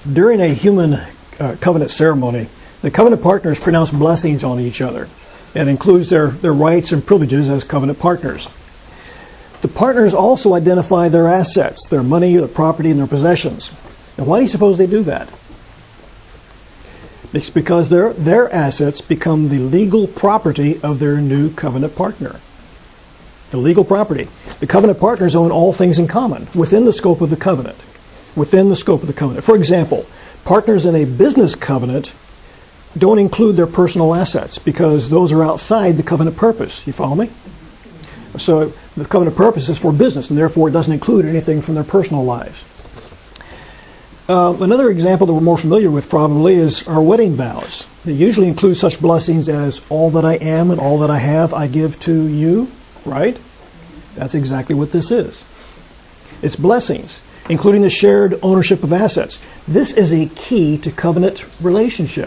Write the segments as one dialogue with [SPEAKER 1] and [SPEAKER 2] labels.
[SPEAKER 1] During a human covenant ceremony, the covenant partners pronounce blessings on each other. It includes their rights and privileges as covenant partners. The partners also identify their assets, their money, their property, and their possessions. Now, why do you suppose they do that? It's because their assets become the legal property of their new covenant partner. The legal property. The covenant partners own all things in common within the scope of the covenant. Within the scope of the covenant. For example, partners in a business covenant don't include their personal assets because those are outside the covenant purpose. You follow me? So the covenant purpose is for business, and therefore it doesn't include anything from their personal lives. Another example that we're more familiar with probably is our wedding vows. They usually include such blessings as all that I am and all that I have I give to you, right? That's exactly what this is. It's blessings, including the shared ownership of assets. This is a key to covenant relationship.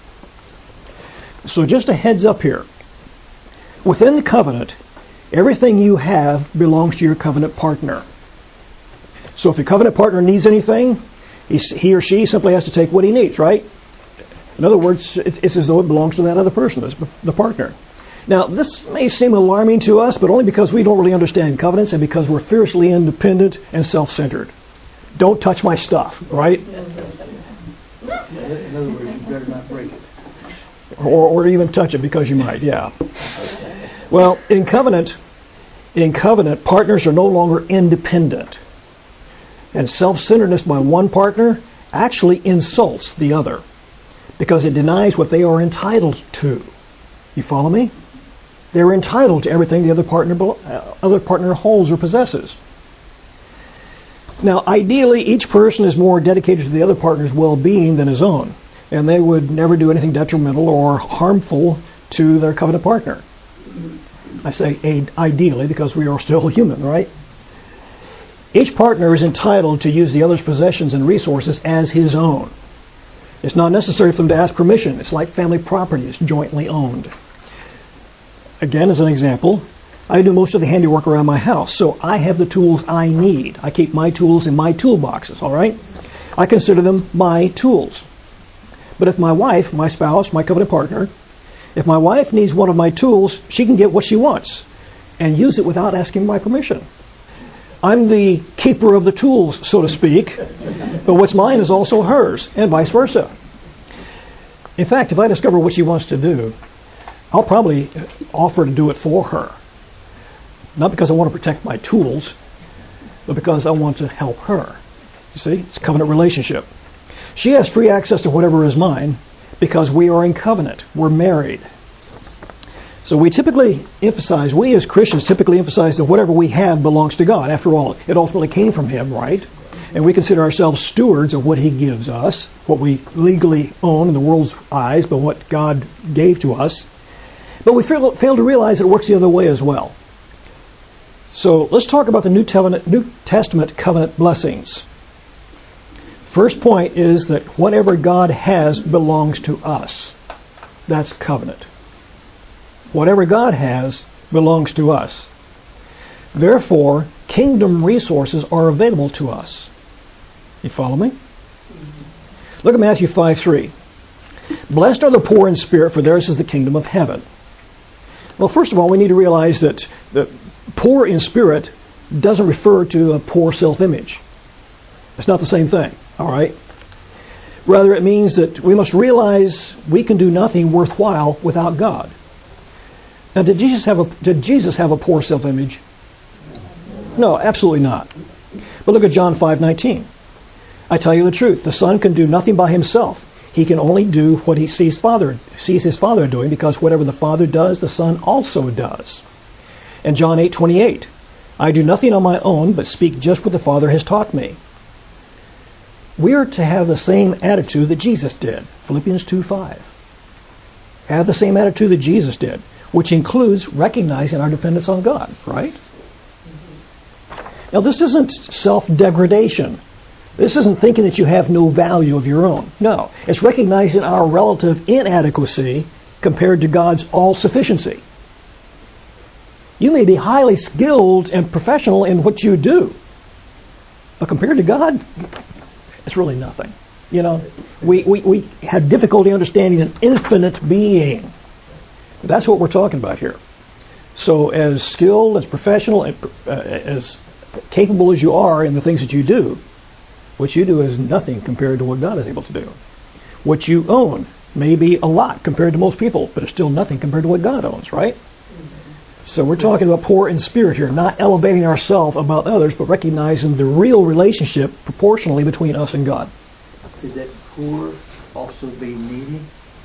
[SPEAKER 1] So just a heads up here. Within the covenant, everything you have belongs to your covenant partner. So if your covenant partner needs anything, he or she simply has to take what he needs, right? In other words, it's as though it belongs to that other person, the partner. Now, this may seem alarming to us, but only because we don't really understand covenants and because we're fiercely independent and self-centered. Don't touch my stuff, right?
[SPEAKER 2] In other words, you better not break it.
[SPEAKER 1] Or even touch it because you might, yeah. Well, in covenant, partners are no longer independent. And self-centeredness by one partner actually insults the other because it denies what they are entitled to. You follow me? They're entitled to everything the other partner holds or possesses. Now, ideally, each person is more dedicated to the other partner's well-being than his own, and they would never do anything detrimental or harmful to their covenant partner. I say ideally because we are still human, right? Each partner is entitled to use the other's possessions and resources as his own. It's not necessary for them to ask permission. It's like family property. It's jointly owned. Again, as an example, I do most of the handiwork around my house, so I have the tools I need. I keep my tools in my toolboxes, all right? I consider them my tools. But if my wife, my spouse, my covenant partner, if my wife needs one of my tools, she can get what she wants and use it without asking my permission. I'm the keeper of the tools, so to speak, but what's mine is also hers, and vice versa. In fact, if I discover what she wants to do, I'll probably offer to do it for her. Not because I want to protect my tools, but because I want to help her. You see, it's a covenant relationship. She has free access to whatever is mine because we are in covenant. We're married. So we as Christians typically emphasize that whatever we have belongs to God. After all, it ultimately came from Him, right? And we consider ourselves stewards of what He gives us, what we legally own in the world's eyes, but what God gave to us. But we fail to realize that it works the other way as well. So let's talk about the New Testament covenant blessings. First point is that whatever God has belongs to us. That's covenant. Whatever God has belongs to us. Therefore, kingdom resources are available to us. You follow me? Look at Matthew 5:3. Blessed are the poor in spirit, for theirs is the kingdom of heaven. Well, first of all, we need to realize that the poor in spirit doesn't refer to a poor self-image. It's not the same thing, all right? Rather, it means that we must realize we can do nothing worthwhile without God. Now, did Jesus have a poor self-image? No, absolutely not. But look at John 5:19. I tell you the truth, the Son can do nothing by himself. He can only do what he sees his Father doing, because whatever the Father does, the Son also does. And John 8:28. I do nothing on my own, but speak just what the Father has taught me. We are to have the same attitude that Jesus did. Philippians 2:5. Have the same attitude that Jesus did, which includes recognizing our dependence on God, right? Now, this isn't self-degradation. This isn't thinking that you have no value of your own. No, it's recognizing our relative inadequacy compared to God's all-sufficiency. You may be highly skilled and professional in what you do, but compared to God, it's really nothing. You know, we have difficulty understanding an infinite being. That's what we're talking about here. So as skilled, as professional, as capable as you are in the things that you do, what you do is nothing compared to what God is able to do. What you own may be a lot compared to most people, but it's still nothing compared to what God owns, right? So we're talking about poor in spirit here, not elevating ourselves above others, but recognizing the real relationship proportionally between us and God.
[SPEAKER 2] Is that poor also be needy?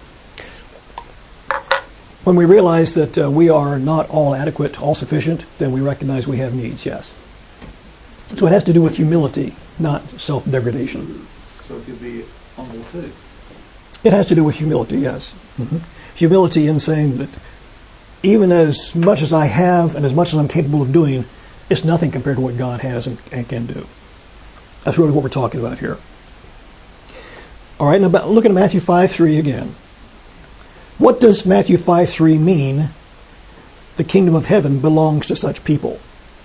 [SPEAKER 1] When we realize that we are not all adequate, all sufficient, then we recognize we have needs, yes. So it has to do with humility, not self-degradation.
[SPEAKER 2] So it could be humble too.
[SPEAKER 1] It has to do with humility, yes. Mm-hmm. Humility in saying that even as much as I have and as much as I'm capable of doing, it's nothing compared to what God has and can do. That's really what we're talking about here. All right, now looking at Matthew 5:3 again. What does Matthew 5:3 mean? The kingdom of heaven belongs to such people.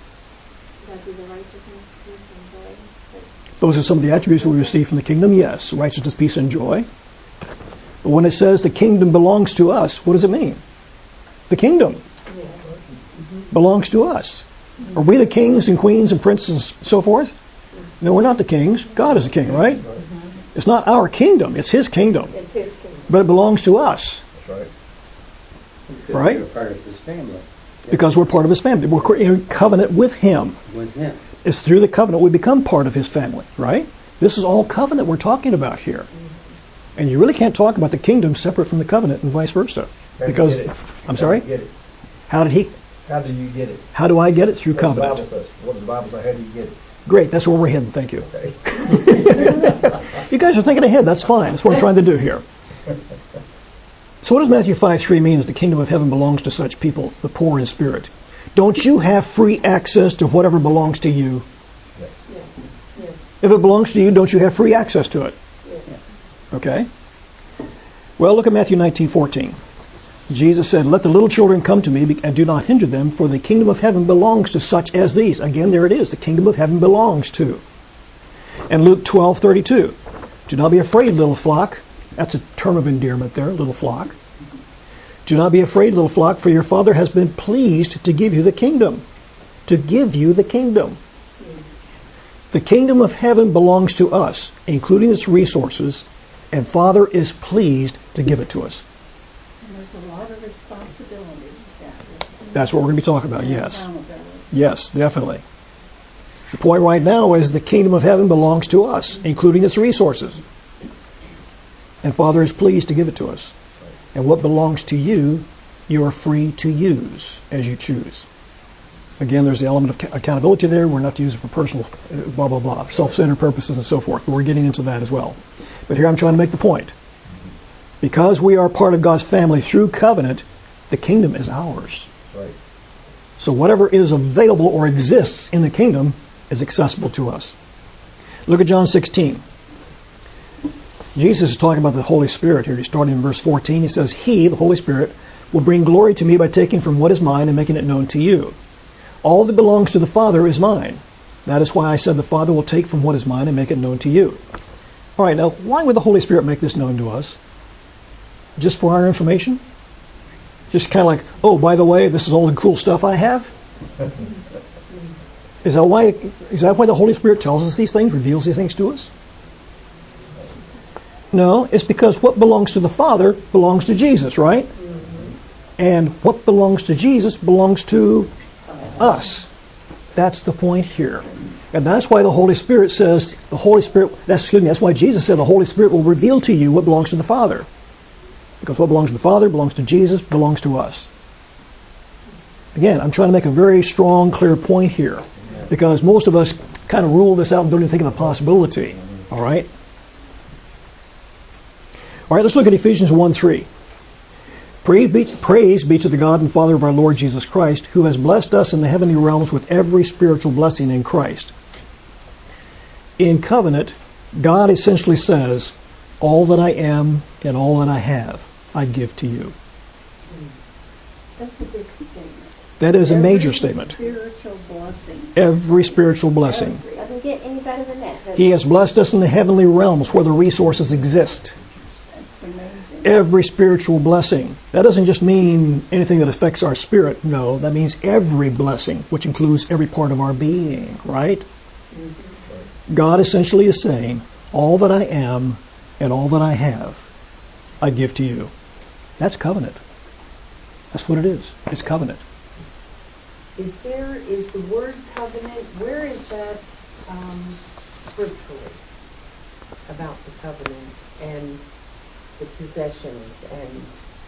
[SPEAKER 1] Those are some of the attributes we receive from the kingdom, yes. Righteousness, peace, and joy. But when it says the kingdom belongs to us, what does it mean? The kingdom belongs to us. Are we the kings and queens and princes and so forth? No, we're not the kings. God is the king, right? It's not our kingdom. It's His kingdom. But it belongs to us. Right?
[SPEAKER 3] We're part of His family.
[SPEAKER 1] Because we're part of His family. We're in covenant with Him.
[SPEAKER 3] With Him.
[SPEAKER 1] It's through the covenant we become part of His family, right? This is all covenant we're talking about here. And you really can't talk about the kingdom separate from the covenant and vice versa. Because, I'm sorry? How did he?
[SPEAKER 4] How do you get it?
[SPEAKER 1] How do I get it? Through covenant.
[SPEAKER 4] What does the Bible say? How do you get it?
[SPEAKER 1] Great, that's where we're heading. Thank you.
[SPEAKER 4] Okay.
[SPEAKER 1] You guys are thinking ahead. That's fine. That's what I'm trying to do here. So what does Matthew 5:3 mean? Is the kingdom of heaven belongs to such people, the poor in spirit? Don't you have free access to whatever belongs to you?
[SPEAKER 4] Yes.
[SPEAKER 5] Yes.
[SPEAKER 1] If it belongs to you, don't you have free access to it?
[SPEAKER 5] Yes.
[SPEAKER 1] Okay. Well, look at Matthew 19:14. Jesus said, "Let the little children come to me, and do not hinder them, for the kingdom of heaven belongs to such as these." Again, there it is. The kingdom of heaven belongs to. And Luke 12:32. "Do not be afraid, little flock." That's a term of endearment there, little flock. "Do not be afraid, little flock, for your Father has been pleased to give you the kingdom." To give you the kingdom. The kingdom of heaven belongs to us, including its resources, and Father is pleased to give it to us.
[SPEAKER 5] And there's a lot of responsibility with that.
[SPEAKER 1] That's what we're going to be talking about, yes.
[SPEAKER 5] Accountability.
[SPEAKER 1] Yes, definitely. The point right now is the kingdom of heaven belongs to us, including its resources. And Father is pleased to give it to us. And what belongs to you, you are free to use as you choose. Again, there's the element of accountability there. We're not to use it for personal, blah, blah, blah, self-centered purposes and so forth. But we're getting into that as well. But here I'm trying to make the point. Because we are part of God's family through covenant, the kingdom is ours.
[SPEAKER 4] Right.
[SPEAKER 1] So whatever is available or exists in the kingdom is accessible to us. Look at John 16. Jesus is talking about the Holy Spirit here. He's starting in verse 14. He says, "He, the Holy Spirit, will bring glory to me by taking from what is mine and making it known to you. All that belongs to the Father is mine. That is why I said the Father will take from what is mine and make it known to you." All right, now, why would the Holy Spirit make this known to us? Just for our information? Just kind of like, oh, by the way, this is all the cool stuff I have? Is that why the Holy Spirit tells us these things, reveals these things to us? No, it's because what belongs to the Father belongs to Jesus, right? And what belongs to Jesus belongs to us. That's the point here. And that's why the Holy Spirit says, that's why Jesus said the Holy Spirit will reveal to you what belongs to the Father. Because what belongs to the Father belongs to Jesus, belongs to us. Again, I'm trying to make a very strong, clear point here. Because most of us kind of rule this out and don't even think of the possibility. All right? All right, let's look at Ephesians 1:3. Praise be to the God and Father of our Lord Jesus Christ, who has blessed us in the heavenly realms with every spiritual blessing in Christ. In covenant, God essentially says, all that I am and all that I have, I give to you.
[SPEAKER 5] That's a big statement.
[SPEAKER 1] That is a major
[SPEAKER 5] Every
[SPEAKER 1] statement.
[SPEAKER 5] Spiritual blessing.
[SPEAKER 1] Every spiritual blessing.
[SPEAKER 3] Doesn't get any better than that. does
[SPEAKER 1] He
[SPEAKER 3] it?
[SPEAKER 1] has blessed us in the heavenly realms where the resources exist.
[SPEAKER 5] That's amazing.
[SPEAKER 1] Every spiritual blessing. That doesn't just mean anything that affects our spirit. No, that means every blessing, which includes every part of our being, right? God essentially is saying, all that I am and all that I have, I give to you. That's covenant. That's what it is. It's covenant.
[SPEAKER 6] Is the word covenant, where is that scripturally about the covenant and the possessions and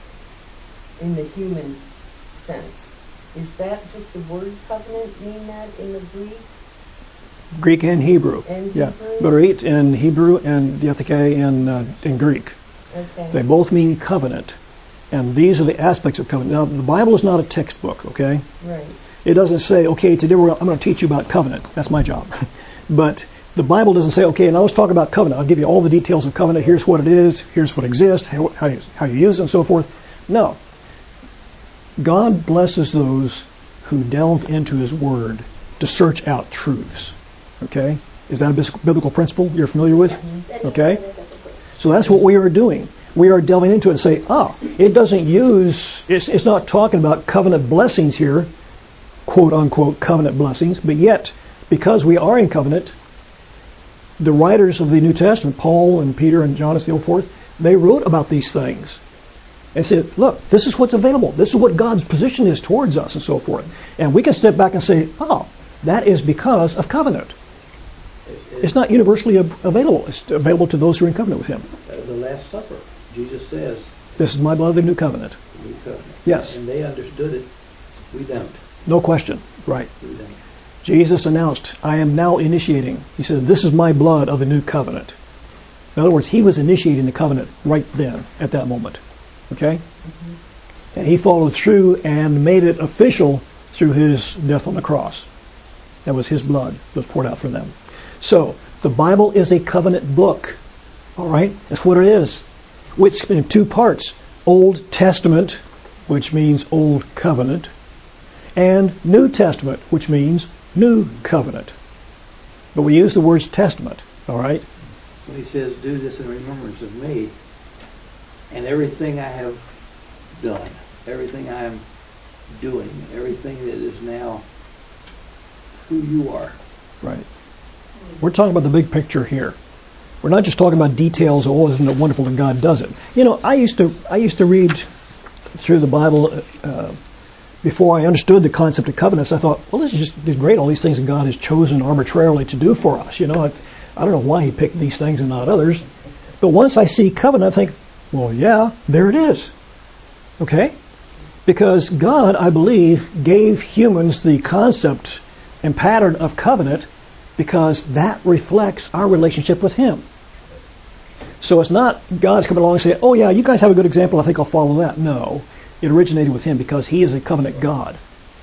[SPEAKER 6] in the human sense? Is that just the word covenant mean that in the Greek?
[SPEAKER 1] Greek and Hebrew.
[SPEAKER 6] And
[SPEAKER 1] Yeah,
[SPEAKER 6] Hebrew?
[SPEAKER 1] Berit in Hebrew and diatheke in Greek.
[SPEAKER 6] Okay.
[SPEAKER 1] They both mean covenant. And these are the aspects of covenant. Now, the Bible is not a textbook, okay?
[SPEAKER 6] Right.
[SPEAKER 1] It doesn't say, okay, today I'm going to teach you about covenant. That's my job. But the Bible doesn't say, okay, now let's talk about covenant. I'll give you all the details of covenant. Here's what it is. Here's what exists. How you use it and so forth. No. God blesses those who delve into His Word to search out truths. Okay? Is that a biblical principle you're familiar with? Okay? So that's what we are doing. We are delving into it and say, it doesn't it's not talking about covenant blessings here, quote unquote covenant blessings, but yet, because we are in covenant, the writers of the New Testament, Paul and Peter and John and so forth, they wrote about these things. And said, look, this is what's available. This is what God's position is towards us and so forth. And we can step back and say, that is because of covenant. It's not universally available. It's available to those who are in covenant with Him.
[SPEAKER 2] The Last Supper, Jesus says,
[SPEAKER 1] This is my blood of the new covenant.
[SPEAKER 2] new covenant.
[SPEAKER 1] Yes.
[SPEAKER 2] And they understood it. We don't.
[SPEAKER 1] No question. Right.
[SPEAKER 2] We don't.
[SPEAKER 1] Jesus announced, I am now initiating. He said, this is my blood of the new covenant. In other words, He was initiating the covenant right then, at that moment. Okay? Mm-hmm. And He followed through and made it official through His death on the cross. That was His blood that was poured out for them. So, the Bible is a covenant book. All right? That's what it is. Which in two parts. Old Testament, which means Old Covenant, and New Testament, which means New Covenant. But we use the words Testament. All right?
[SPEAKER 2] When He says, do this in remembrance of me, and everything I have done, everything I am doing, everything that is now who you are.
[SPEAKER 1] Right. We're talking about the big picture here. We're not just talking about details. Oh, isn't it wonderful that God does it? You know, I used to read through the Bible before I understood the concept of covenants. I thought, well, this is just great. All these things that God has chosen arbitrarily to do for us. You know, I don't know why He picked these things and not others. But once I see covenant, I think, well, yeah, there it is. Okay? Because God, I believe, gave humans the concept and pattern of covenant because that reflects our relationship with Him. So it's not God's coming along and saying, oh yeah, you guys have a good example, I think I'll follow that. No. It originated with Him because He is a covenant God.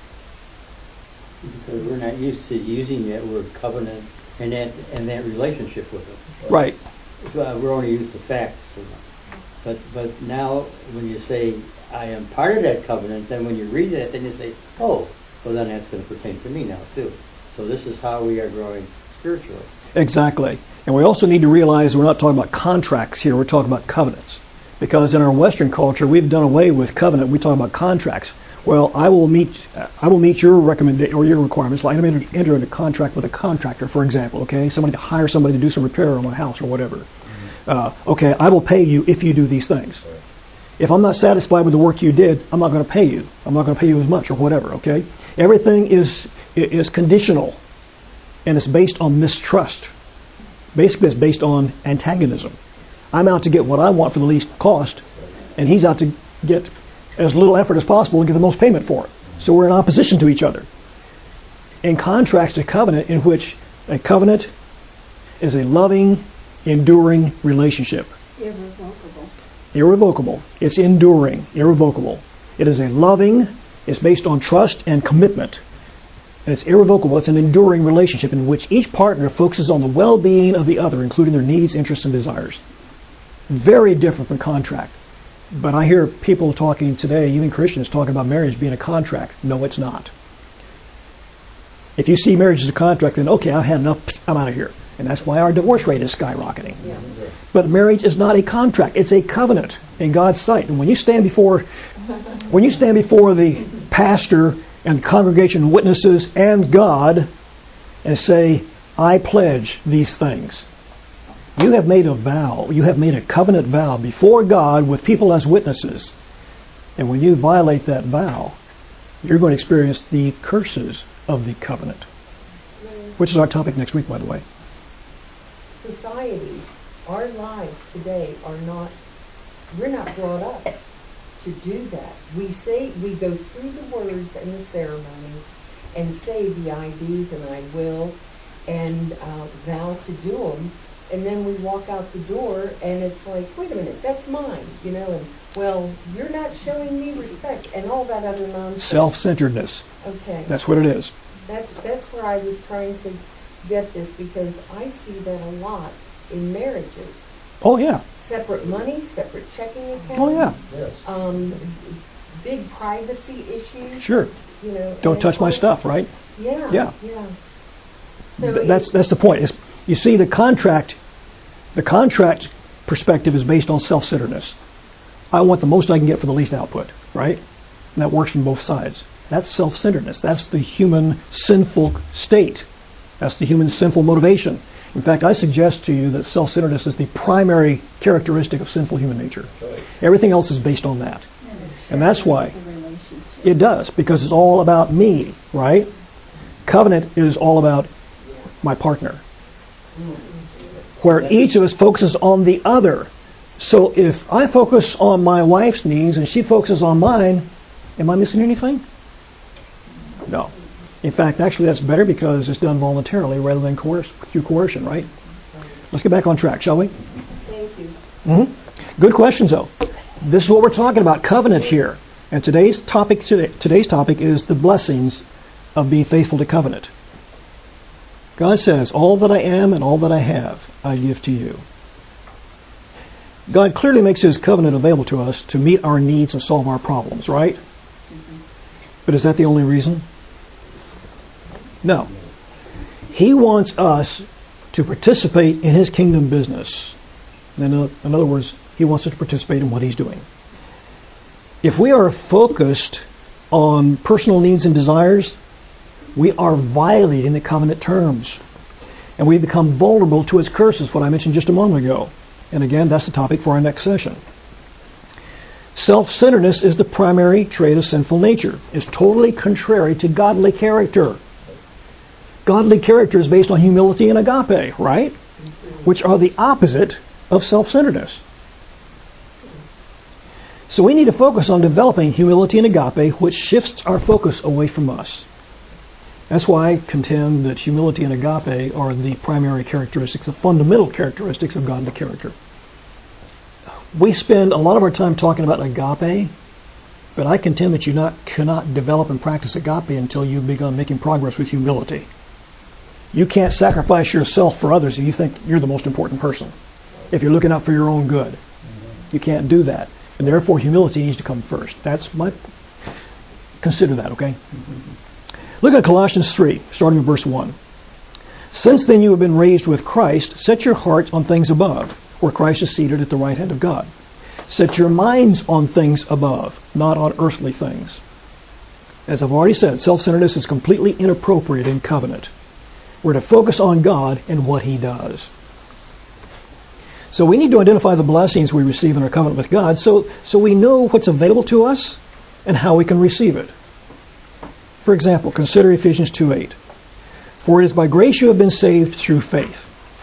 [SPEAKER 7] Because we're not used to using that word covenant and that relationship with Him.
[SPEAKER 1] Right.
[SPEAKER 7] We're only used to facts. But now when you say, I am part of that covenant, then when you read that, then you say, oh, well then that's going to pertain to me now too. So this is how we are growing spiritually.
[SPEAKER 1] Exactly. And we also need to realize we're not talking about contracts here, we're talking about covenants. Because in our Western culture, we've done away with covenant, we talk about contracts. Well, I will meet your recommendation or your requirements. Like I'm going to enter into a contract with a contractor, for example, okay? Somebody to hire somebody to do some repair on my house or whatever. Okay, I will pay you if you do these things. If I'm not satisfied with the work you did, I'm not going to pay you. I'm not going to pay you as much or whatever, okay? Everything is conditional, and it's based on mistrust. Basically, it's based on antagonism. I'm out to get what I want for the least cost, and he's out to get as little effort as possible and get the most payment for it. So we're in opposition to each other. In contrast to covenant, in which a covenant is a loving, enduring relationship.
[SPEAKER 5] Irrevocable.
[SPEAKER 1] Irrevocable. It's enduring. Irrevocable. It is a loving, it's based on trust and commitment. And it's irrevocable. It's an enduring relationship in which each partner focuses on the well-being of the other, including their needs, interests, and desires. Very different from contract. But I hear people talking today, even Christians, talking about marriage being a contract. No, it's not. If you see marriage as a contract, then okay, I've had enough, I'm out of here. And that's why our divorce rate is skyrocketing.
[SPEAKER 6] Yeah.
[SPEAKER 1] But marriage is not a contract, it's a covenant in God's sight. And when you stand before the pastor and congregation witnesses and God and say, I pledge these things, you have made a vow, you have made a covenant vow before God with people as witnesses. And when you violate that vow, you're going to experience the curses of the covenant, which is our topic next week, by the way.
[SPEAKER 6] Society, our lives today are not, we're not brought up to do that. We go through the words and the ceremonies and say the I do's and I will and vow to do them, and then we walk out the door and it's like, wait a minute, that's mine, and well, you're not showing me respect and all that other nonsense.
[SPEAKER 1] Self-centeredness.
[SPEAKER 6] Okay.
[SPEAKER 1] That's what it is.
[SPEAKER 6] That's where I was trying to get this, because I see that a lot in marriages.
[SPEAKER 1] Oh, yeah.
[SPEAKER 6] Separate money, separate checking accounts.
[SPEAKER 1] Oh, yeah.
[SPEAKER 4] Yes.
[SPEAKER 6] Big privacy issues.
[SPEAKER 1] Sure. Don't touch my stuff, right?
[SPEAKER 6] Yeah.
[SPEAKER 1] Yeah.
[SPEAKER 6] So
[SPEAKER 1] That's the point. Is you see, the contract perspective is based on self-centeredness. I want the most I can get for the least output, right? And that works from both sides. That's self-centeredness. That's the human sinful state. That's the human sinful motivation. In fact, I suggest to you that self-centeredness is the primary characteristic of sinful human nature. Everything else is based on that. And that's why it does, because it's all about me, right? Covenant is all about my partner, where each of us focuses on the other. So if I focus on my wife's needs and she focuses on mine, am I missing anything? No. In fact, actually that's better because it's done voluntarily rather than through coercion, right? Let's get back on track, shall we?
[SPEAKER 6] Thank you.
[SPEAKER 1] Mm-hmm. Good questions, though. This is what we're talking about, covenant here. And today's topic is the blessings of being faithful to covenant. God says, all that I am and all that I have, I give to you. God clearly makes His covenant available to us to meet our needs and solve our problems, right? But is that the only reason? No. He wants us to participate in His kingdom business. In other words, He wants us to participate in what He's doing. If we are focused on personal needs and desires, we are violating the covenant terms. And we become vulnerable to its curses, what I mentioned just a moment ago. And again, that's the topic for our next session. Self-centeredness is the primary trait of sinful nature. It's totally contrary to godly character. Godly character is based on humility and agape, right? Which are the opposite of self-centeredness. So we need to focus on developing humility and agape, which shifts our focus away from us. That's why I contend that humility and agape are the primary characteristics, the fundamental characteristics of godly character. We spend a lot of our time talking about agape, but I contend that you cannot develop and practice agape until you've begun making progress with humility. You can't sacrifice yourself for others if you think you're the most important person, if you're looking out for your own good. You can't do that. And therefore, humility needs to come first. Consider that, okay? Look at Colossians 3, starting with verse 1. Since then you have been raised with Christ, set your hearts on things above, where Christ is seated at the right hand of God. Set your minds on things above, not on earthly things. As I've already said, self-centeredness is completely inappropriate in covenant. We're to focus on God and what He does. So we need to identify the blessings we receive in our covenant with God so we know what's available to us and how we can receive it. For example, consider Ephesians 2:8. For it is by grace you have been saved through faith.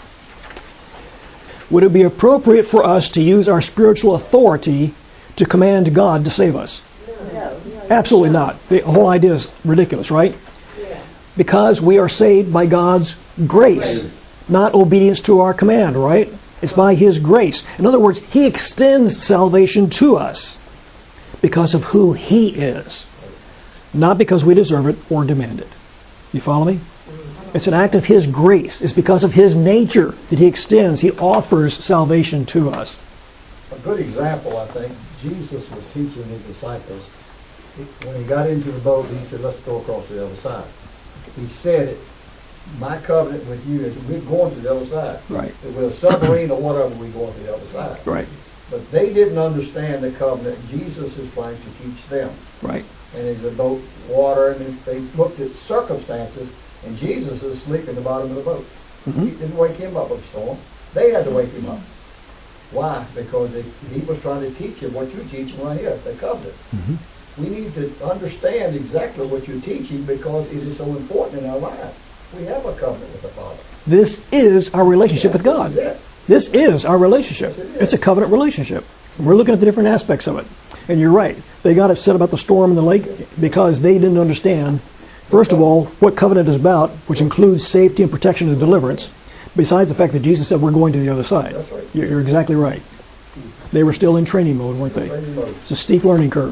[SPEAKER 1] Would it be appropriate for us to use our spiritual authority to command God to save us?
[SPEAKER 6] No.
[SPEAKER 1] Absolutely not. The whole idea is ridiculous, right?
[SPEAKER 6] Yeah.
[SPEAKER 1] Because we are saved by God's grace, not obedience to our command, right? It's by His grace. In other words, He extends salvation to us because of who He is, not because we deserve it or demand it. You follow me? It's an act of His grace. It's because of His nature that He extends, He offers salvation to us.
[SPEAKER 4] A good example, I think, Jesus was teaching his disciples. When he got into the boat, he said, let's go across to the other side. He said it, my covenant with you is we're going to the other side.
[SPEAKER 1] Right.
[SPEAKER 4] If we're a submarine or whatever, we're going to the other side.
[SPEAKER 1] Right.
[SPEAKER 4] But they didn't understand the covenant Jesus is trying to teach them.
[SPEAKER 1] Right.
[SPEAKER 4] And there's a boat, water, and they looked at circumstances, and Jesus is asleep in the bottom of the boat.
[SPEAKER 1] Mm-hmm.
[SPEAKER 4] He didn't wake him up with a storm. They had to wake him up. Why? Because he was trying to teach him what you're teaching right here, the covenant.
[SPEAKER 1] Mm-hmm.
[SPEAKER 4] We need to understand exactly what you're teaching because it is so important in our lives. We have a covenant with the Father.
[SPEAKER 1] This is our relationship with God.
[SPEAKER 4] This is it.
[SPEAKER 1] This is our relationship.
[SPEAKER 4] Yes, it is.
[SPEAKER 1] It's a covenant relationship. We're looking at the different aspects of it. And you're right. They got upset about the storm in the lake because they didn't understand, first of all, what covenant is about, which includes safety and protection and deliverance, besides the fact that Jesus said we're going to the other side.
[SPEAKER 4] That's right.
[SPEAKER 1] You're exactly right. They were still in training mode, weren't they?
[SPEAKER 4] Training mode.
[SPEAKER 1] It's a steep learning curve.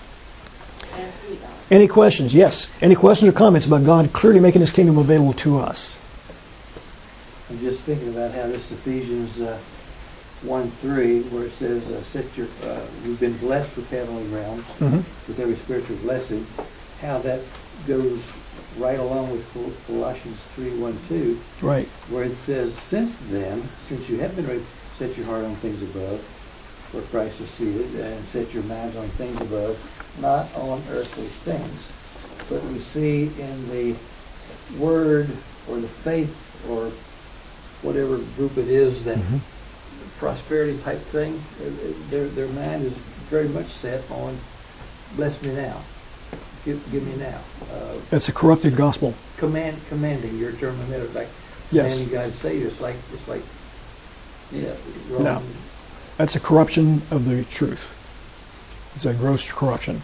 [SPEAKER 1] Any questions? Yes. Any questions or comments about God clearly making His kingdom available to us?
[SPEAKER 2] I'm just thinking about how this Ephesians 1:3, where it says, we've been blessed with heavenly realms, with every spiritual blessing, how that goes right along with Colossians 3:1-2,
[SPEAKER 1] Right.
[SPEAKER 2] where it says, since you have been ready to set your heart on things above, where Christ is seated, and set your minds on things above, not on earthly things. But we see in the Word or the faith or whatever group it is that prosperity type thing, their mind is very much set on bless me now, give me now.
[SPEAKER 1] It's a corrupted gospel.
[SPEAKER 2] Commanding your term of matter, like
[SPEAKER 1] Yes.
[SPEAKER 2] commanding God's Savior. It's like yeah.
[SPEAKER 1] No. That's a corruption of the truth. It's a gross corruption.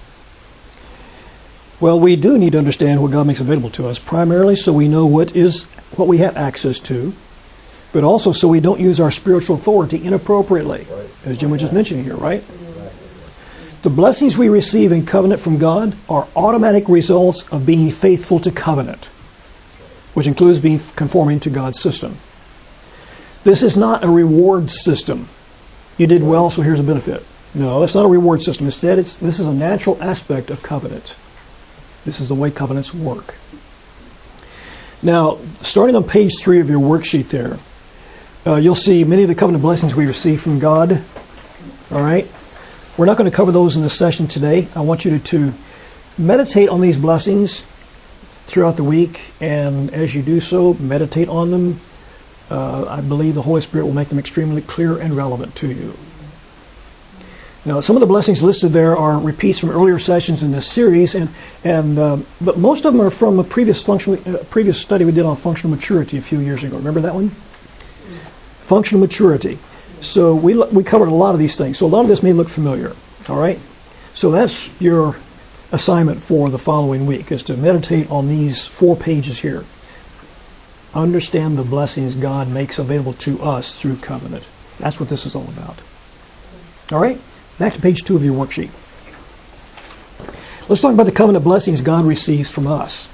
[SPEAKER 1] Well, we do need to understand what God makes available to us, primarily so we know what we have access to, but also so we don't use our spiritual authority inappropriately,
[SPEAKER 4] Right.
[SPEAKER 1] as Jim was just mentioning here, right? The blessings we receive in covenant from God are automatic results of being faithful to covenant, which includes being conforming to God's system. This is not a reward system. You did well, so here's a benefit. No, that's not a reward system. Instead, this is a natural aspect of covenant. This is the way covenants work. Now, starting on page 3 of your worksheet there, you'll see many of the covenant blessings we receive from God. All right? We're not going to cover those in this session today. I want you to meditate on these blessings throughout the week, and as you do so, meditate on them. I believe the Holy Spirit will make them extremely clear and relevant to you. Now, some of the blessings listed there are repeats from earlier sessions in this series, but most of them are from a previous study we did on functional maturity a few years ago. Remember that one? Functional maturity. So we covered a lot of these things. So a lot of this may look familiar. All right? So that's your assignment for the following week, is to meditate on these 4 pages here. Understand the blessings God makes available to us through covenant. That's what this is all about. All right? Back to page 2 of your worksheet. Let's talk about the covenant blessings God receives from us.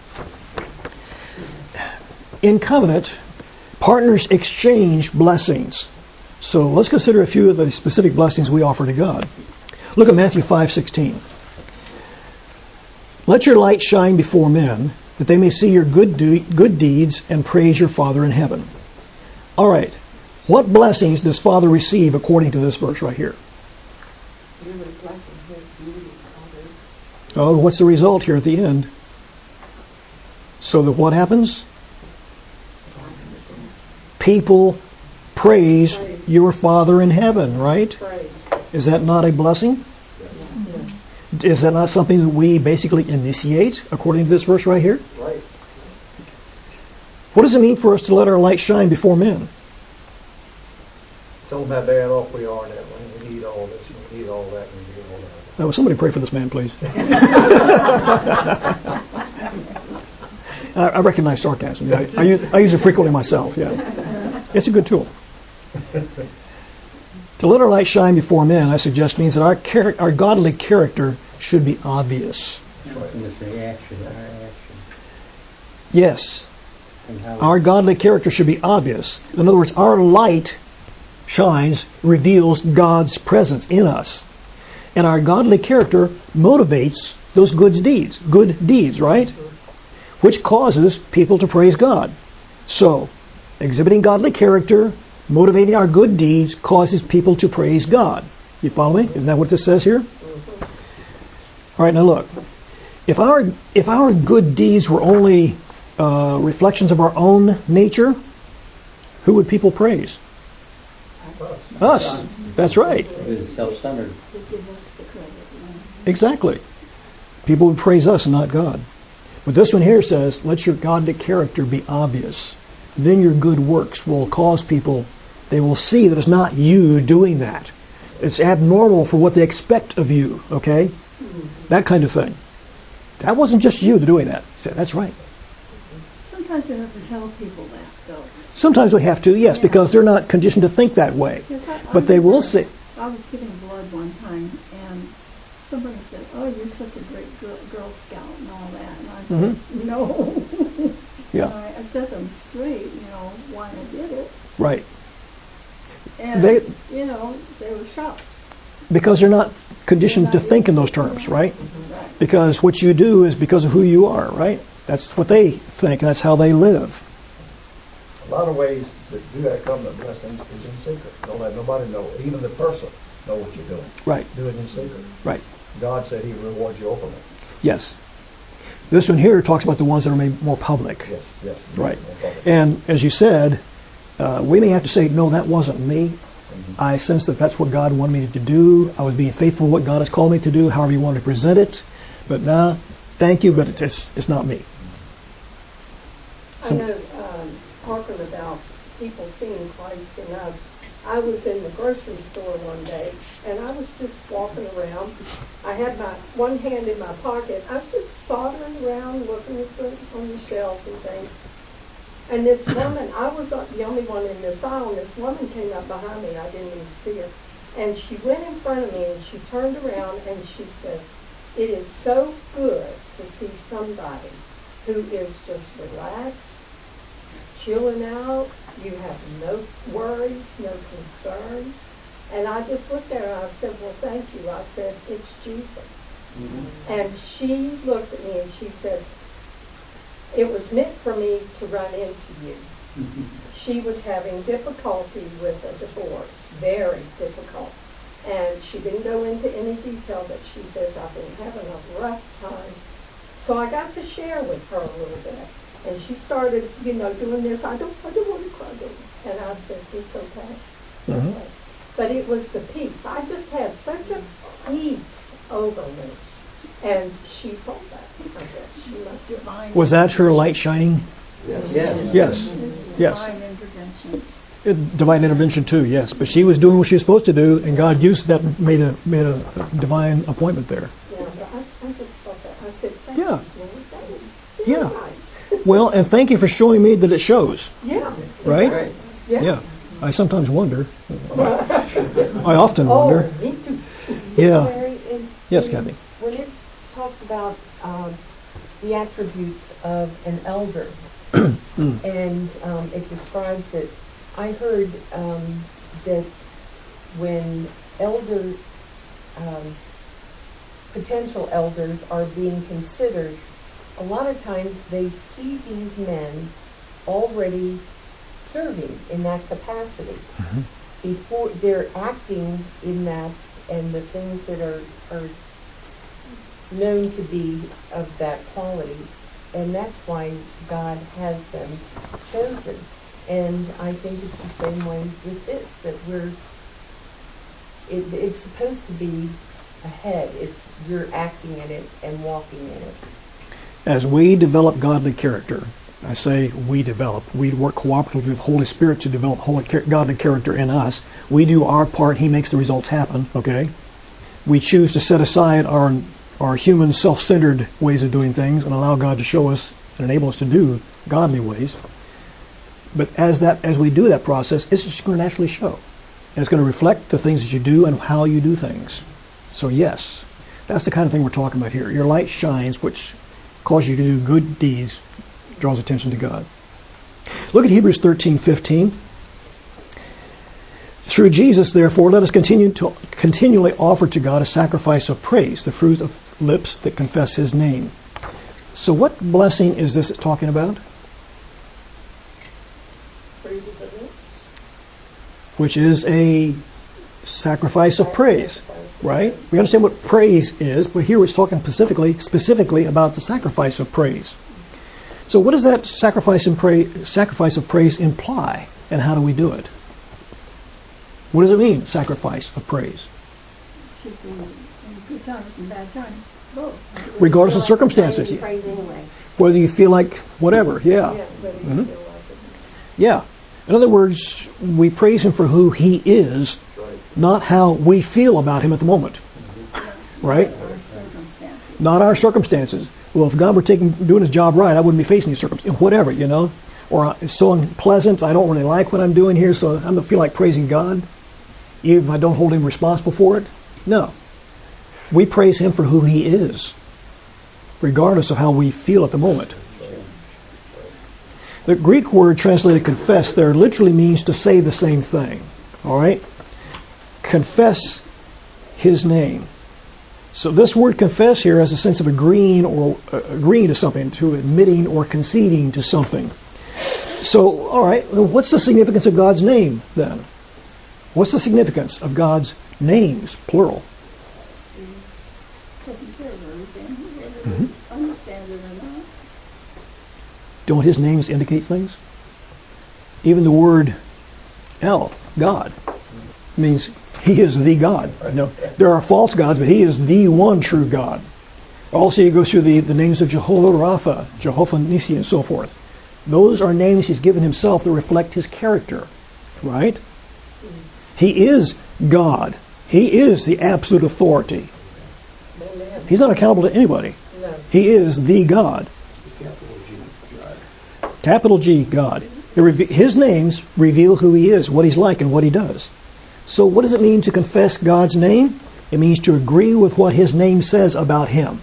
[SPEAKER 1] In covenant, partners exchange blessings. So let's consider a few of the specific blessings we offer to God. Look at Matthew 5:16. Let your light shine before men, that they may see your good deeds and praise your Father in heaven. All right. What blessings does Father receive according to this verse right here? Oh, what's the result here at the end? So that what happens? People praise your Father in heaven, right? Is that not a blessing? Is that not something that we basically initiate according to this verse right here?
[SPEAKER 4] Right.
[SPEAKER 1] What does it mean for us to let our light shine before men?
[SPEAKER 4] Tell them how bad off we are in that way. We need all this, we need all that, and we need all that.
[SPEAKER 1] Oh, somebody pray for this man, please. I recognize sarcasm. Yeah, I use it frequently myself. Yeah, it's a good tool. To let our light shine before men, I suggest, means that our godly character should be obvious. Yes. Our godly character should be obvious. In other words, our light shines reveals God's presence in us. And our godly character motivates those good deeds, right? Which causes people to praise God. So, exhibiting godly character, motivating our good deeds, causes people to praise God. You follow me? Isn't that what this says here? All right, now look. If our good deeds were only reflections of our own nature, who would people praise? Us. That's right.
[SPEAKER 7] It's self-centered.
[SPEAKER 5] To give us the credit.
[SPEAKER 1] Exactly. People would praise us and not God. But this one here says, let your godly character be obvious. Then your good works will cause people, they will see that it's not you doing that. It's abnormal for what they expect of you, okay? That kind of thing. That wasn't just you doing that. That's right.
[SPEAKER 5] Sometimes you have to tell people that, though.
[SPEAKER 1] Sometimes we have to, yes,
[SPEAKER 5] Yeah.
[SPEAKER 1] because they're not conditioned to think that way.
[SPEAKER 5] Because
[SPEAKER 1] But they will see.
[SPEAKER 5] I was giving blood one time, and somebody said, "Oh, you're such a great Girl Scout and all that," and I said, "No."
[SPEAKER 1] Yeah.
[SPEAKER 5] And I set them straight, why I did it,
[SPEAKER 1] Right.
[SPEAKER 5] and
[SPEAKER 1] They-
[SPEAKER 5] they were shocked.
[SPEAKER 1] Because they're not conditioned to think in those terms, right?
[SPEAKER 5] Right.
[SPEAKER 1] Because what you do is because of who you are, right? That's what they think, and that's how they live.
[SPEAKER 4] A lot of ways to do that covenant blessing is in secret. Don't let nobody know. Even the person know what you're doing.
[SPEAKER 1] Right,
[SPEAKER 4] Do it in secret.
[SPEAKER 1] right.
[SPEAKER 4] God said He rewards you openly.
[SPEAKER 1] Yes. This one here talks about the ones that are made more public.
[SPEAKER 4] Yes, yes.
[SPEAKER 1] Right.
[SPEAKER 4] No problem.
[SPEAKER 1] And as you said, we may have to say, no, that wasn't me. I sense that that's what God wanted me to do. I was being faithful to what God has called me to do, however you want to present it. But now, thank you, but it's not me.
[SPEAKER 8] I know talking about people seeing Christ in us. I was in the grocery store one day, and I was just walking around. I had my one hand in my pocket. I was just sauntering around, looking on the shelves and things. And this woman, I was the only one in this aisle, and this woman came up behind me. I didn't even see her. And she went in front of me, and she turned around, and she said, "It is so good to see somebody who is just relaxed, chilling out. You have no worries, no concerns." And I just looked at her and I said, "Well, thank you." I said, "It's Jesus." And she looked at me and she said, "It was meant for me to run into you." She was having difficulty with a divorce, very difficult. And she didn't go into any detail, but she says, "I've been having a rough time." So I got to share with her a little bit. And she started, doing this. I don't want to cry, baby. And I said, "It's okay."
[SPEAKER 1] Mhm.
[SPEAKER 8] But it was the peace. I just had such a peace over me. And she saw that. I guess she must have.
[SPEAKER 5] Divine.
[SPEAKER 1] Was that her light shining?
[SPEAKER 7] Yes.
[SPEAKER 1] Yes. Yes.
[SPEAKER 5] Divine intervention.
[SPEAKER 1] Divine intervention too, yes. But she was doing what she was supposed to do, and God used that, made a divine appointment there.
[SPEAKER 8] Yeah, but I just thought that. I said, "Thank
[SPEAKER 1] Yeah.
[SPEAKER 8] you, Lord. That was
[SPEAKER 1] Yeah.
[SPEAKER 8] nice."
[SPEAKER 1] Well, and thank you for showing me that it shows,
[SPEAKER 8] Yeah.
[SPEAKER 1] right?
[SPEAKER 7] Right.
[SPEAKER 8] Yeah.
[SPEAKER 1] Yeah. I sometimes wonder. I often
[SPEAKER 8] Oh,
[SPEAKER 1] wonder.
[SPEAKER 8] me too.
[SPEAKER 1] Yeah.
[SPEAKER 6] Larry,
[SPEAKER 1] Yes, Kathy.
[SPEAKER 6] when it talks about the attributes of an elder,
[SPEAKER 1] Mm.
[SPEAKER 6] and it describes it, I heard that when potential elders are being considered, a lot of times they see these men already serving in that capacity
[SPEAKER 1] Mhm.
[SPEAKER 6] before they're acting in that, and the things that are known to be of that quality, and that's why God has them chosen. And I think it's the same way with this, that it's supposed to be ahead. You're acting in it and walking in it.
[SPEAKER 1] As we develop godly character, I say we work cooperatively with the Holy Spirit to develop godly character in us. We do our part, He makes the results happen, okay? We choose to set aside our human self-centered ways of doing things and allow God to show us and enable us to do godly ways. But as we do that process, it's just going to naturally show. And it's going to reflect the things that you do and how you do things. So yes, that's the kind of thing we're talking about here. Your light shines, which causes you to do good deeds, draws attention to God. Look at Hebrews 13:15. Through Jesus, therefore, let us continually offer to God a sacrifice of praise, the fruit of lips that confess His name. So what blessing is this talking about? Which is a sacrifice of praise, right? We understand what praise is, but here it's talking specifically about the sacrifice of praise. So what does that sacrifice of praise imply, and how do we do it? What does it mean, sacrifice of praise?
[SPEAKER 5] Should be in good times and bad times, both.
[SPEAKER 1] Regardless of circumstances.
[SPEAKER 3] Praise anyway.
[SPEAKER 1] Whether you feel like whatever, yeah. Mhm. Yeah. In other words, we praise Him for who He is, not how we feel about Him at the moment. Right? Not our circumstances. Well, if God were doing His job right, I wouldn't be facing these circumstances. Whatever, you know. Or it's so unpleasant, I don't really like what I'm doing here, so I don't feel like praising God, even if I don't hold Him responsible for it. No. We praise Him for who He is, regardless of how we feel at the moment. The Greek word translated confess there literally means to say the same thing. All right? Confess His name. So this word confess here has a sense of agreeing to something, to admitting or conceding to something. So, all right, what's the significance of God's name then? What's the significance of God's names, plural?
[SPEAKER 5] Taking care of everything, whether
[SPEAKER 1] Mm-hmm.
[SPEAKER 5] we understand it or not.
[SPEAKER 1] Don't His names indicate things? Even the word El, God, means He is the God. You know, there are false gods, but He is the one true God. Also, you go through the names of Jehovah Rapha, Jehovah Nissi, and so forth. Those are names He's given Himself that reflect His character, right? He is God. He is the absolute authority. He's not accountable to anybody. He is the God. Capital G, God. His names reveal who He is, what He's like, and what He does. So what does it mean to confess God's name? It means to agree with what His name says about Him.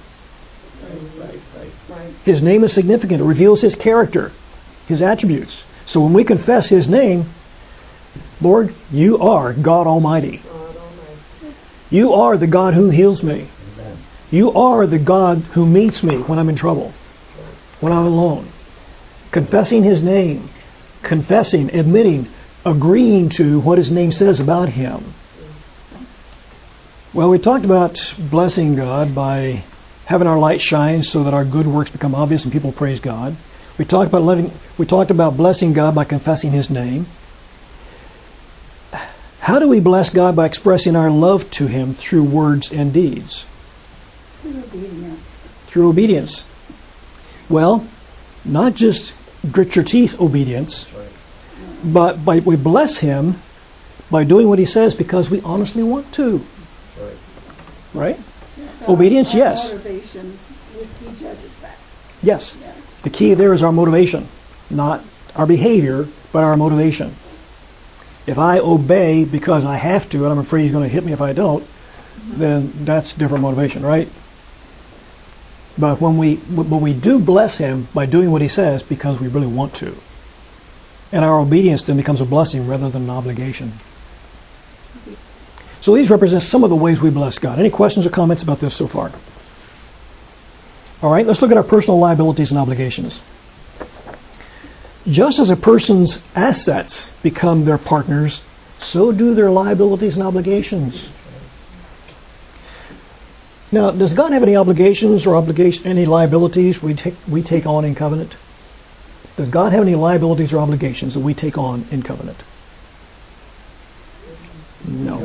[SPEAKER 1] His name is significant. It reveals His character, His attributes. So when we confess His name, Lord, You are God Almighty. You are the God who heals me. You are the God who meets me when I'm in trouble, when I'm alone. Confessing His name, confessing, admitting, agreeing to what His name says about Him. Well, we talked about blessing God by having our light shine so that our good works become obvious and people praise God. We talked about blessing God by confessing His name. How do we bless God? By expressing our love to Him through words and deeds.
[SPEAKER 5] Through obedience.
[SPEAKER 1] Through obedience. Well, not just grit your teeth obedience, but we bless Him by doing what He says because we honestly want to. Right? Obedience,
[SPEAKER 5] our
[SPEAKER 1] yes.
[SPEAKER 5] Motivations would He judges back.
[SPEAKER 1] Yes.
[SPEAKER 5] Yeah.
[SPEAKER 1] The key there is our motivation, not our behavior, but our motivation. If I obey because I have to, and I'm afraid He's going to hit me if I don't, then that's different motivation, right? But when we do bless Him by doing what He says because we really want to. And our obedience then becomes a blessing rather than an obligation. So these represent some of the ways we bless God. Any questions or comments about this so far? All right, let's look at our personal liabilities and obligations. Just as a person's assets become their partners, so do their liabilities and obligations. Now, does God have any obligations or any liabilities we take on in covenant? Does God have any liabilities or obligations that we take on in covenant? No.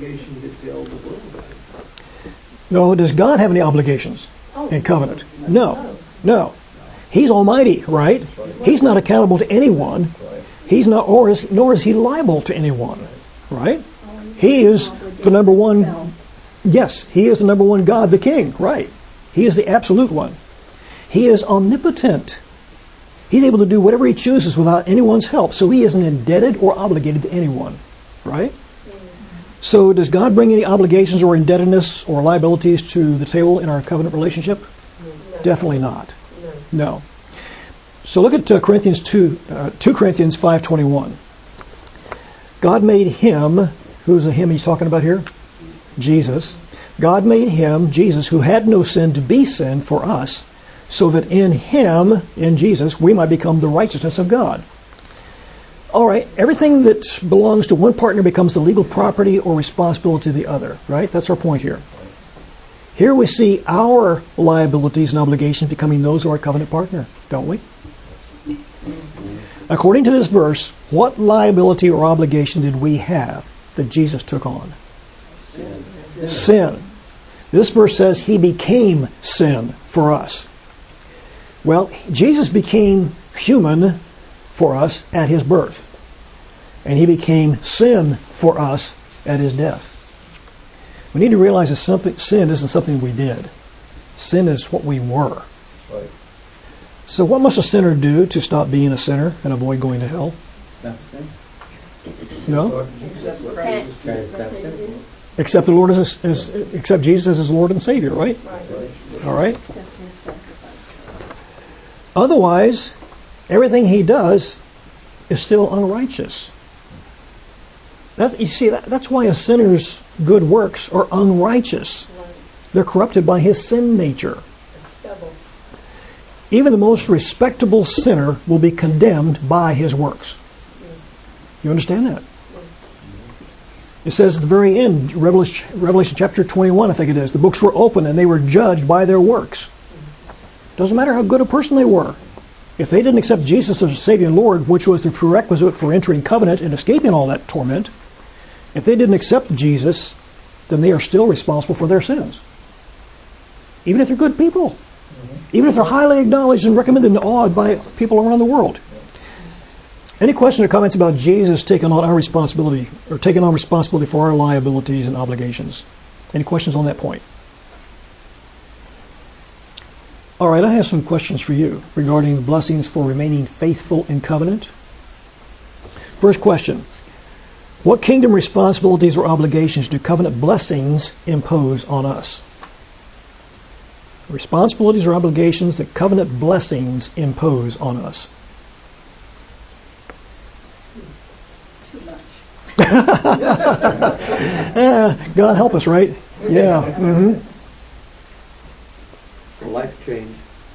[SPEAKER 1] No, does God have any obligations in covenant? No. No. He's almighty, right? He's not accountable to anyone. He's not, nor is He liable to anyone, right? He is the number one. Yes, He is the number one God, the King, right? He is the absolute one. He is omnipotent. He's able to do whatever He chooses without anyone's help, so He isn't indebted or obligated to anyone, right? So does God bring any obligations or indebtedness or liabilities to the table in our covenant relationship?
[SPEAKER 6] No.
[SPEAKER 1] Definitely not. No. So look at 2 Corinthians 5:21. God made Him Who's the him he's talking about here? Jesus. God made him, Jesus, who had no sin, to be sin for us, so that in him, in Jesus, we might become the righteousness of God. All right, everything that belongs to one partner becomes the legal property or responsibility of the other, right? That's our point here. Here we see our liabilities and obligations becoming those of our covenant partner, don't we? According to this verse, what liability or obligation did we have that Jesus took on? Sin. This verse says he became sin for us. Well, Jesus became human for us at his birth. And he became sin for us at his death. We need to realize that sin isn't something we did. Sin is what we were.
[SPEAKER 4] Right.
[SPEAKER 1] So what must a sinner do to stop being a sinner and avoid going to hell? No? Accept the Lord accept Jesus as his Lord and Savior, right? All right. Otherwise, everything he does is still unrighteous. That's why a sinner's good works are unrighteous. They're corrupted by his sin nature. Even the most respectable sinner will be condemned by his works. You understand that? It says at the very end, Revelation chapter 21, I think it is, the books were open and they were judged by their works. Doesn't matter how good a person they were. If they didn't accept Jesus as Savior and Lord, which was the prerequisite for entering covenant and escaping all that torment, if they didn't accept Jesus, then they are still responsible for their sins. Even if they're good people. Even if they're highly acknowledged and recommended and awed by people around the world. Any questions or comments about Jesus taking on our responsibility, or taking on responsibility for our liabilities and obligations? Any questions on that point? All right, I have some questions for you regarding the blessings for remaining faithful in covenant. First question. What kingdom responsibilities or obligations do covenant blessings impose on us? Responsibilities or obligations that covenant blessings impose on us.
[SPEAKER 5] Too much.
[SPEAKER 1] God help us, right? Yeah. Mm-hmm.
[SPEAKER 2] Life change.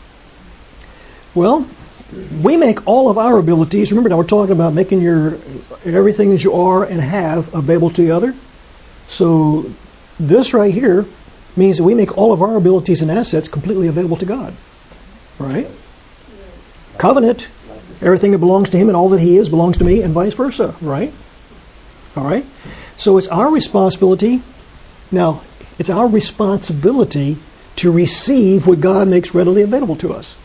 [SPEAKER 1] Well, we make all of our abilities. Remember now we're talking about making your everything that you are and have available to the other. So this right here means that we make all of our abilities and assets completely available to God. Right? Covenant, everything that belongs to him and all that he is belongs to me and vice versa. Right? All right? So it's our responsibility. Now, it's our responsibility to receive what God makes readily available to us.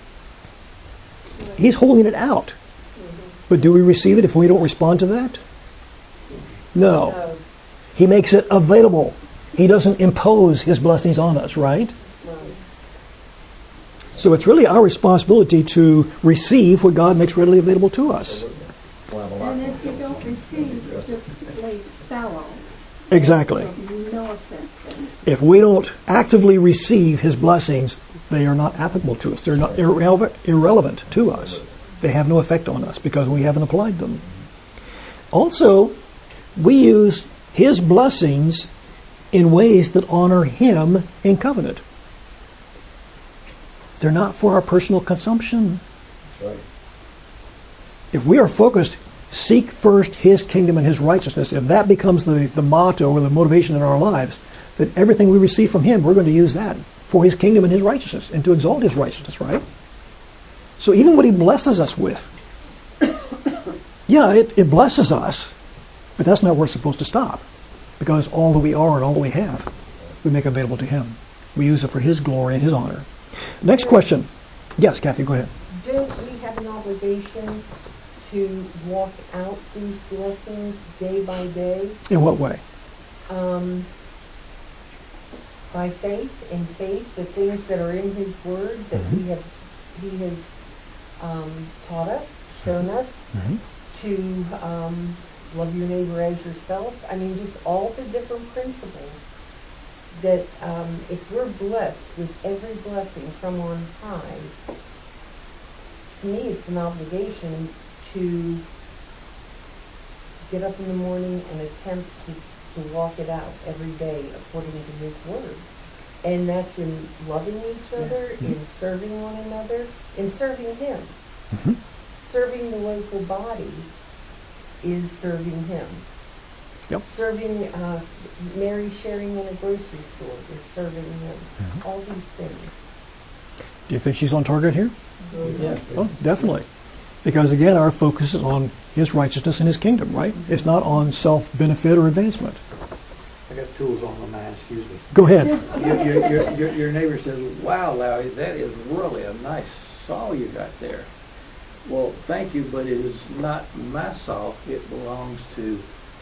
[SPEAKER 1] He's holding it out. But do we receive it if we don't respond to that? No. He makes it available. He doesn't impose his blessings on us, right? So it's really our responsibility to receive what God makes readily available to us.
[SPEAKER 5] And if you don't receive, it just lays fallow.
[SPEAKER 1] Exactly.
[SPEAKER 5] No offense.
[SPEAKER 1] If we don't actively receive his blessings, they are not applicable to us. They're not irrelevant to us. They have no effect on us because we haven't applied them. Also, we use his blessings in ways that honor him in covenant. They're not for our personal consumption.
[SPEAKER 4] Right.
[SPEAKER 1] If we are focused, seek first his kingdom and his righteousness, if that becomes the motto or the motivation in our lives, that everything we receive from him, we're going to use that for his kingdom and his righteousness and to exalt his righteousness, right? So even what he blesses us with, yeah, it blesses us, but that's not where it's supposed to stop. Because all that we are and all that we have, we make available to him. We use it for his glory and his honor. Next question. Yes, Kathy, go ahead.
[SPEAKER 6] Don't we have an obligation to walk out these blessings day by day?
[SPEAKER 1] In what way?
[SPEAKER 6] By faith, in faith, the things that are in his word that he has taught us, shown us, to love your neighbor as yourself. I mean, just all the different principles that if we're blessed with every blessing from on high, to me it's an obligation to get up in the morning and attempt to walk it out every day according to His Word. And that's in loving each other, in serving one another, in serving Him.
[SPEAKER 1] Mm-hmm.
[SPEAKER 6] Serving the local bodies is serving Him.
[SPEAKER 1] Yep.
[SPEAKER 6] Serving Mary sharing in a grocery store is serving Him.
[SPEAKER 1] Mm-hmm.
[SPEAKER 6] All these things.
[SPEAKER 1] Do you think she's on target here?
[SPEAKER 2] Yeah.
[SPEAKER 1] Well, definitely. Because again, our focus is on His righteousness and His kingdom, right? It's not on self-benefit or advancement.
[SPEAKER 2] I got tools on my mind, excuse me.
[SPEAKER 1] Go ahead.
[SPEAKER 2] Your neighbor says, "Wow, Larry, that is really a nice saw you got there." Well, thank you, but it is not my saw. It belongs to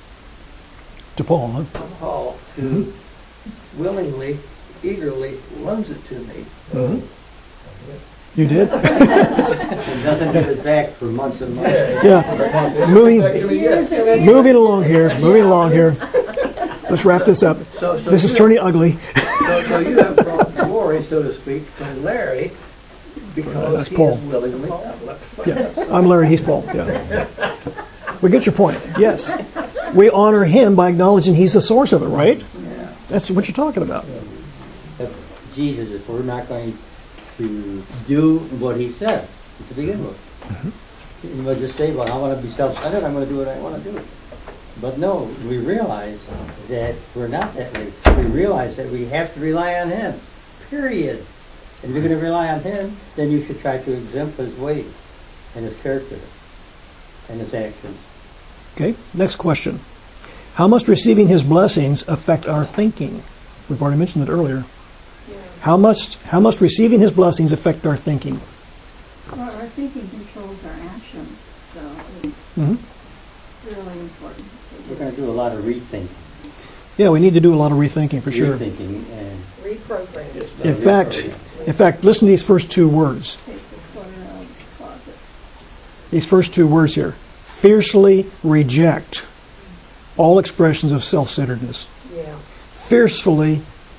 [SPEAKER 1] Paul, huh?
[SPEAKER 2] Paul, who willingly, eagerly loans it to me.
[SPEAKER 1] Mm-hmm. You did?
[SPEAKER 7] And doesn't give it back for months and months.
[SPEAKER 1] Yeah. Moving along here. Let's wrap this up.
[SPEAKER 2] So
[SPEAKER 1] This is turning ugly.
[SPEAKER 2] So you have brought glory, so to speak, to Larry because
[SPEAKER 1] That's
[SPEAKER 2] he
[SPEAKER 1] Paul.
[SPEAKER 2] is willingly.
[SPEAKER 1] Yeah. I'm Larry, he's Paul. Yeah. We get your point. Yes. We honor him by acknowledging he's the source of it, right?
[SPEAKER 2] Yeah.
[SPEAKER 1] That's what you're talking about.
[SPEAKER 7] If Jesus, if we're not going to do what He said to begin with,
[SPEAKER 1] Mm-hmm.
[SPEAKER 7] we'll just say, well, I want to be self-centered, I'm going to do what I want to do. But no, we realize that we're not that way. We realize that we have to rely on Him, period. And if you're going to rely on Him, then you should try to exempt His ways and His character and His actions.
[SPEAKER 1] Okay, next question. How must receiving His blessings affect our thinking? We've already mentioned it earlier. How must receiving His blessings affect our thinking?
[SPEAKER 5] Well, our thinking controls our actions, so it's
[SPEAKER 1] Mm-hmm.
[SPEAKER 5] really important.
[SPEAKER 7] We're going to do a lot of rethinking.
[SPEAKER 1] Yeah, we need to do a lot of rethinking for sure.
[SPEAKER 7] Rethinking and
[SPEAKER 8] Reprogramming.
[SPEAKER 1] In fact, listen to these first two words.
[SPEAKER 5] Take the clutter out of the closet.
[SPEAKER 1] These first two words here. Fiercely reject all expressions of self-centeredness.
[SPEAKER 8] Yeah.
[SPEAKER 1] Fiercely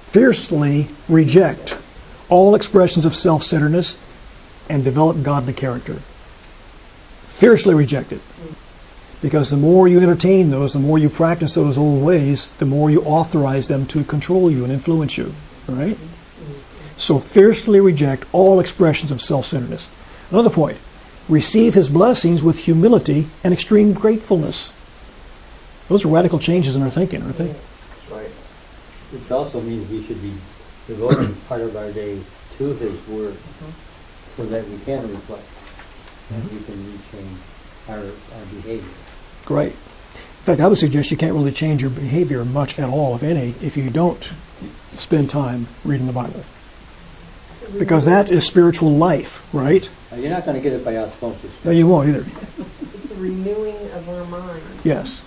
[SPEAKER 1] reject all expressions of self-centeredness and develop godly character. Fiercely reject it. Because the more you entertain those, the more you practice those old ways, the more you authorize them to control you and influence you. Right? So fiercely reject all expressions of self-centeredness. Another point. Receive His blessings with humility and extreme gratefulness. Those are radical changes in our thinking, aren't they?
[SPEAKER 2] That's right.
[SPEAKER 7] which also means we should be devoting part of our day to His Word so that we can reflect and we can rechange our behavior.
[SPEAKER 1] Great. In fact, I would suggest you can't really change your behavior much at all, if any, if you don't spend time reading the Bible. Because that is spiritual life, right?
[SPEAKER 7] You're not going to get it by osmosis.
[SPEAKER 1] No, you won't either.
[SPEAKER 6] It's a renewing of our mind.
[SPEAKER 1] Yes.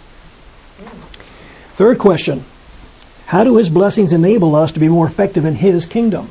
[SPEAKER 1] Third question. How do His blessings enable us to be more effective in His kingdom?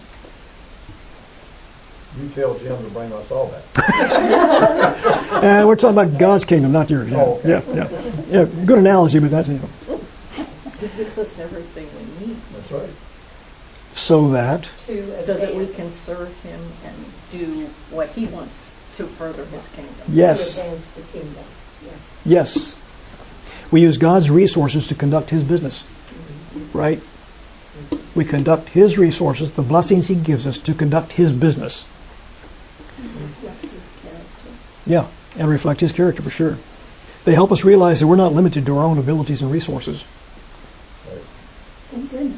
[SPEAKER 4] You tell Jim to bring us all that.
[SPEAKER 1] And we're talking about God's kingdom, not yours. Yeah,
[SPEAKER 4] Oh, okay.
[SPEAKER 1] yeah. Good analogy, but that's
[SPEAKER 6] He gives us everything we need
[SPEAKER 4] That's right.
[SPEAKER 1] so that.
[SPEAKER 6] to
[SPEAKER 8] so that we
[SPEAKER 6] advance,
[SPEAKER 8] can serve Him and do what He wants to further His kingdom.
[SPEAKER 6] to
[SPEAKER 1] Yes,
[SPEAKER 6] advance the kingdom. Yeah.
[SPEAKER 1] yes. We use God's resources to conduct His business, right? We conduct His resources, the blessings He gives us, to conduct His business.
[SPEAKER 5] Reflect His character.
[SPEAKER 1] Yeah, and reflect His character for sure. They help us realize that we're not limited to our own abilities and resources.
[SPEAKER 5] Thank goodness.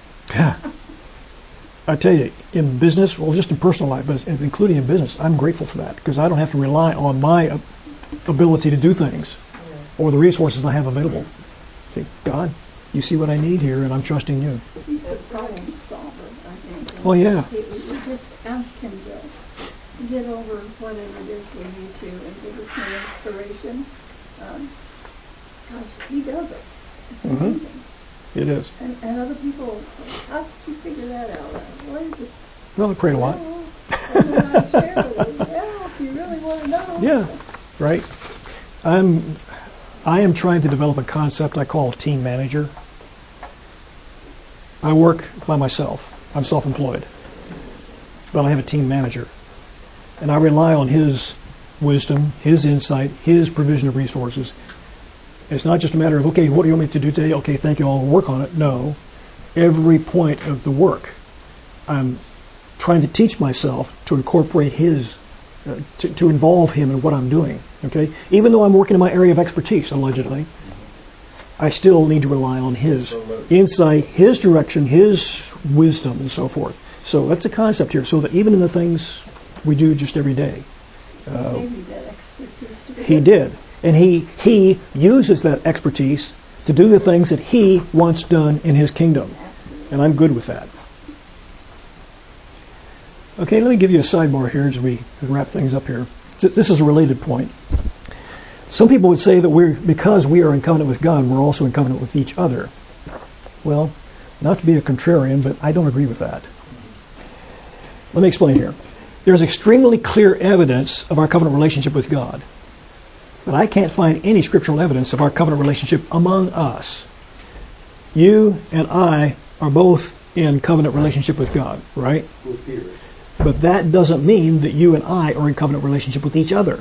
[SPEAKER 1] I tell you, in business, well, just in personal life, but including in business, I'm grateful for that because I don't have to rely on my ability to do things or the resources I have available. See, God, you see what I need here, and I'm trusting you.
[SPEAKER 5] He's the problem solver, I think. And
[SPEAKER 1] Oh, yeah.
[SPEAKER 5] We just ask Him to get over whatever it is we need to and give us more inspiration. Gosh, He does it. It's
[SPEAKER 1] Mhm.
[SPEAKER 5] amazing.
[SPEAKER 1] It is.
[SPEAKER 5] And other people, how did you figure that out? What is it?
[SPEAKER 1] Well, I prayed a lot.
[SPEAKER 5] Well, and then I share with you. Yeah, if you really want to know.
[SPEAKER 1] Yeah, right. I am trying to develop a concept I call team manager. I work by myself. I'm self-employed. But I have a team manager. And I rely on his wisdom, his insight, his provision of resources It's not just a matter of, okay, what do you want me to do today? Okay, thank you, I'll work on it. No. Every point of the work, I'm trying to teach myself to incorporate his, to involve him in what I'm doing. Okay? Even though I'm working in my area of expertise, allegedly, I still need to rely on his insight, his direction, his wisdom, and so forth. So that's a concept here, so that even in the things we do just every day, he did. And he uses that expertise to do the things that he wants done in his kingdom. And I'm good with that. Okay, let me give you a sidebar here as we wrap things up here. This is a related point. Some people would say that because we are in covenant with God, we're also in covenant with each other. Well, not to be a contrarian, but I don't agree with that. Let me explain here. There's extremely clear evidence of our covenant relationship with God. But I can't find any scriptural evidence of our covenant relationship among us. You and I are both in covenant relationship with God, right? But that doesn't mean that you and I are in covenant relationship with each other.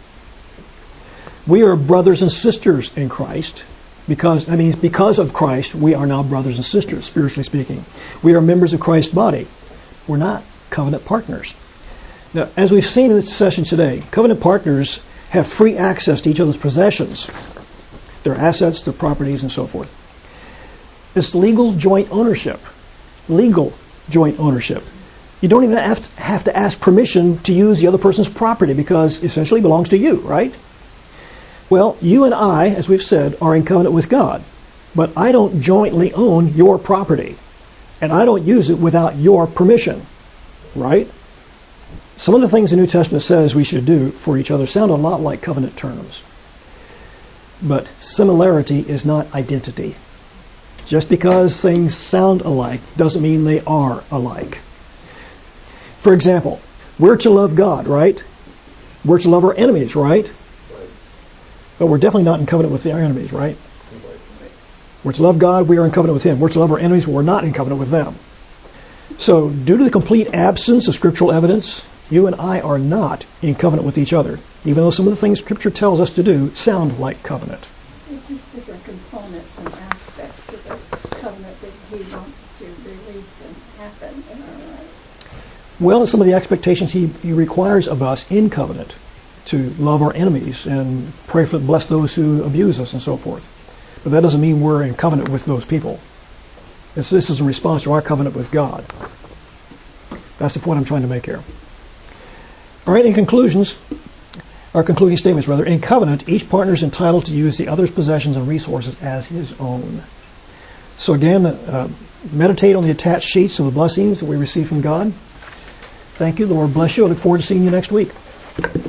[SPEAKER 1] We are brothers and sisters in Christ. Because of Christ, we are now brothers and sisters, spiritually speaking. We are members of Christ's body. We're not covenant partners. Now, as we've seen in this session today, covenant partners have free access to each other's possessions, their assets, their properties, and so forth. It's legal joint ownership. Legal joint ownership. You don't even have to ask permission to use the other person's property because essentially it belongs to you, right? Well, you and I, as we've said, are in covenant with God. But I don't jointly own your property. And I don't use it without your permission, right? Some of the things the New Testament says we should do for each other sound a lot like covenant terms. But similarity is not identity. Just because things sound alike doesn't mean they are alike. For example, we're to love God, right? We're to love our enemies, right? But we're definitely not in covenant with our enemies, right? We're to love God, we are in covenant with Him. We're to love our enemies, but we're not in covenant with them. So, due to the complete absence of scriptural evidence, you and I are not in covenant with each other, even though some of the things Scripture tells us to do sound like covenant.
[SPEAKER 5] It's just different components and aspects of the covenant that He wants to release and happen in our lives.
[SPEAKER 1] Well, some of the expectations He requires of us in covenant, to love our enemies and bless those who abuse us and so forth. But that doesn't mean we're in covenant with those people. This is a response to our covenant with God. That's the point I'm trying to make here. All right, concluding statements, in covenant, each partner is entitled to use the other's possessions and resources as his own. So again, meditate on the attached sheets of the blessings that we receive from God. Thank you. The Lord bless you. I look forward to seeing you next week.